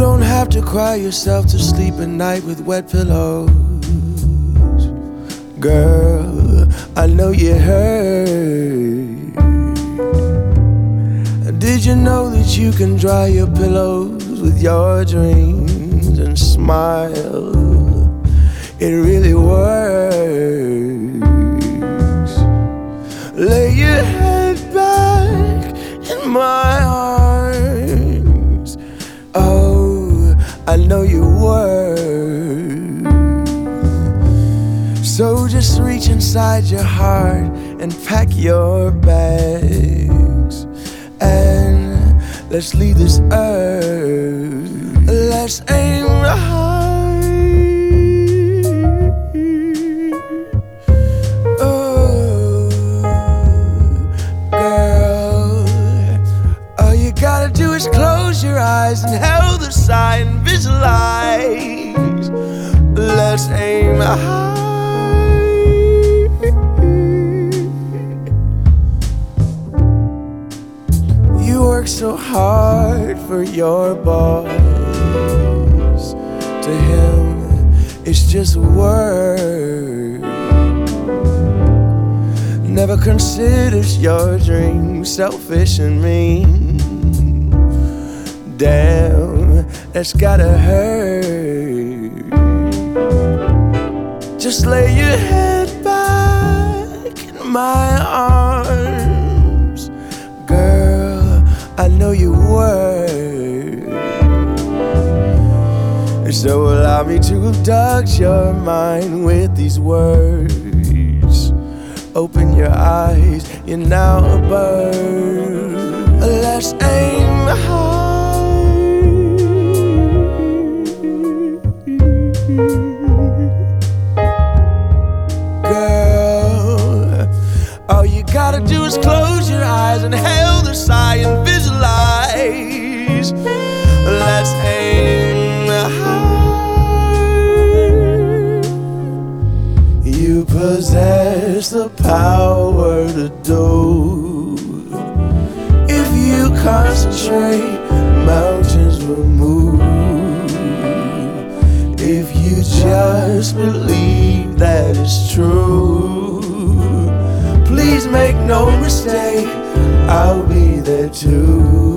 don't have to cry yourself to sleep at night with wet pillows. Girl, I know you hurt. Did you know that you can dry your pillows with your dreams and smile? It really works. Lay your head back in my arms. Oh, I know you work. So just reach inside your heart and pack your bags, and let's leave this earth. Let's aim high. Oh, girl, all you gotta do is close your eyes and held the sigh and visualize. Let's aim high. You work so hard for your boss. To him, it's just work. Never considers your dreams selfish and mean. Damn, that's gotta hurt. Just lay your head back in my arms. Girl, I know you work. So allow me to abduct your mind with these words. Open your eyes, you're now a bird. Let's aim high. Girl, all you gotta do is close your eyes and hail the sigh and visualize. Let's aim high. You possess the power to do. If you concentrate, mountains will move. If you just believe that it's true, please make no mistake, I'll be there too.